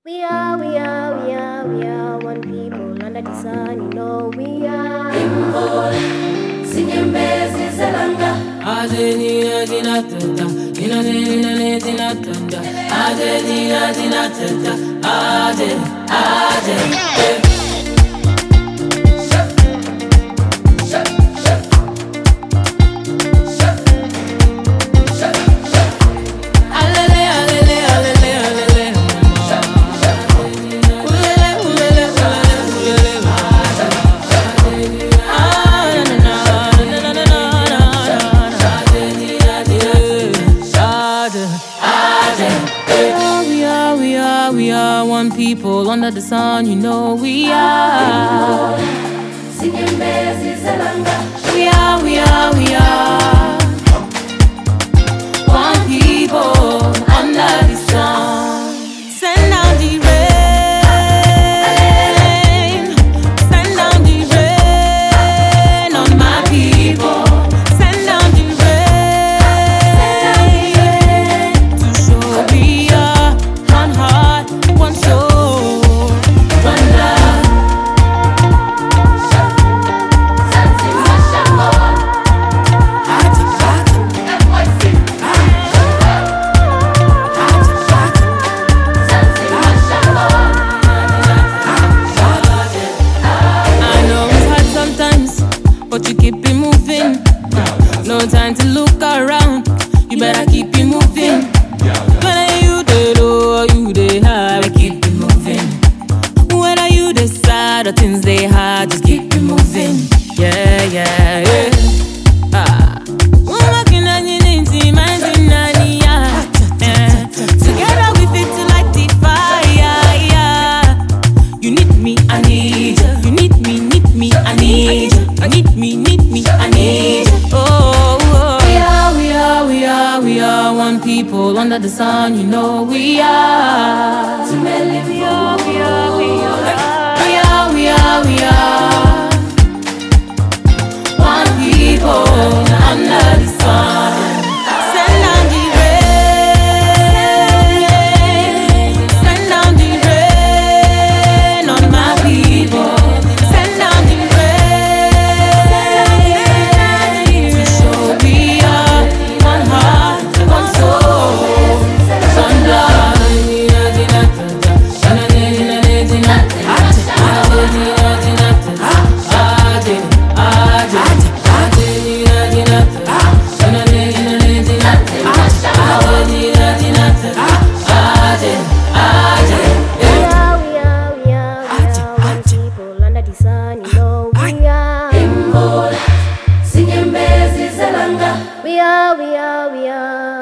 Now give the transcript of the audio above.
We are one people under the sun, you know we are. Imbol, sinyembezi zelanga. Ade dina dina tata, dina dina dina tata. Ade dina dina tata, ade. We are one people under the sun, you know we are. Sinyembezi zelanga. We are one people under the sun. Send down the rain, send down the rain on my people. Send down the rain to show we are one heart, one soul, one love. But you keep it moving. No time to look around. You better keep it moving. Whether you the low or you the high, we keep it moving. Whether you decide or things they hard, just keep it moving. Yeah. Together we fit to light the fire. You need me, I need you. You need me, I need you. You need me, I need you. Oh. We are one people under the sun, you know we are. We are one people under the sun. Send down the rain, send down the rain on my people. Send down the rain to show we are one heart, one soul, one love. We are one people under the sun, you know we are. Imbol, sinyembezi zelanga. We are